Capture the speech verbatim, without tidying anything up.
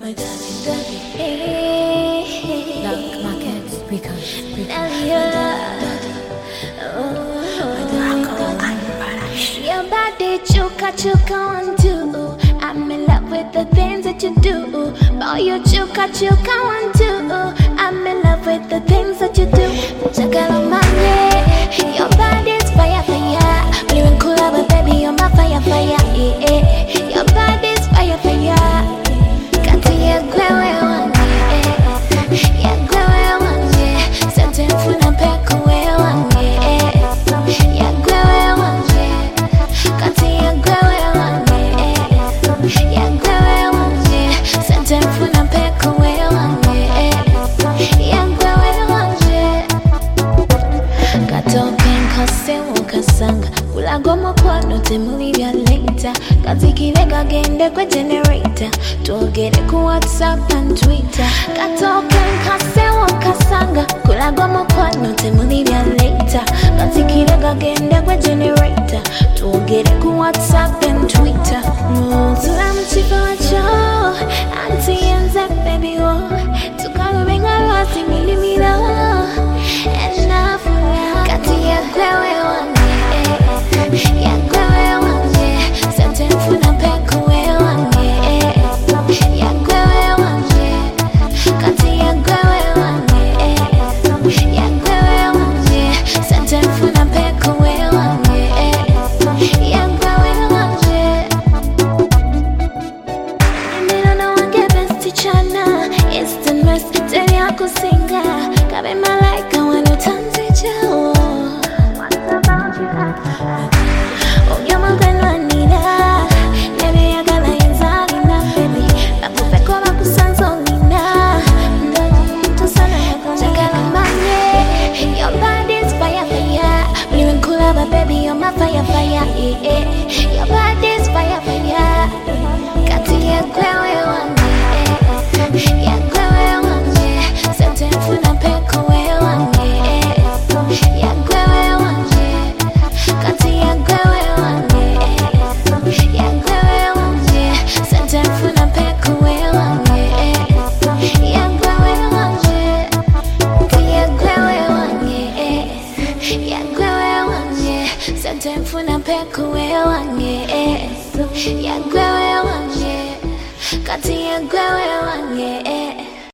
My darling, darling. Hey, look, my kids, because, because. Your body chuka chuka one two. I'm in love with the things that you do. Boy, you chuka chuka one two. I'm in love with the things that you do. Chakala mane, your body's fire fire. Blue and cool, but baby you're my fire fire. Yeah, yeah. Your body's fire fire. Kati ya gwewe wange, ya gwewe wange. Sente mfuna peko we wange, ya gwewe wange. Kati ya gwewe wange, ya gwewe wange. Sente mfuna peko we wange, ya gwewe wange. Katoke nkase wokasanga ulago mukwano temulibya later. Kazikire kagende kwe generator. Twogere ku WhatsApp and Twitter. Katoke nkase wokasanga kulago mukwano temulibya later. Kazikire kagende kwe generator. Twogere ku WhatsApp and Twitter. Muzula mchiko wacho Auntie yenze baby wo tukalubenga lwasi milimilo enafula kati ya gwewe wange ya gwewe wange sente mfuna peko we wange ya gwewe wange kati ya gwewe wange ya gwewe wange sente mfuna peko we wange ya gwewe wange ndino no wange besti chana instant rest tell ya kusinga kabe malaika wano tanzi jao. What about you? Oh, you're my kind of Nina. Baby, I got like inside in that baby. Baku peko baku sanso Nina. To sana yako chakala manye. Your body's fire fire. Blue and cool, but baby, you're my fire fire. Yeah, yeah. Your body's fire fire. Kati ya kwewe wange, ya kwewe wange. Sente mfuna peko we wange, ya kwewe wange. Kati ya kwewe wange, ya kwewe wange. Sente mfuna peko we wange, ya kwewe wange. Ya kwewe wange, ya kwewe wange. Sente mfuna peko we wange, ya kwewe wange. Kati ya kwewe wange.